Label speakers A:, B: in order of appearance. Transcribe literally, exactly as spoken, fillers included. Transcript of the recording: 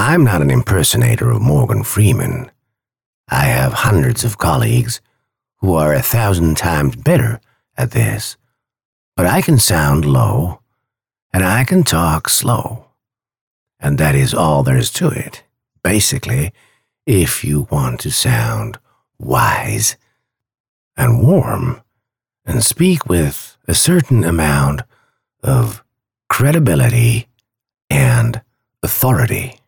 A: I'm not an impersonator of Morgan Freeman. I have hundreds of colleagues who are a thousand times better at this, but I can sound low, and I can talk slow. And that is all there is to it. Basically, if you want to sound wise and warm and speak with a certain amount of credibility and authority.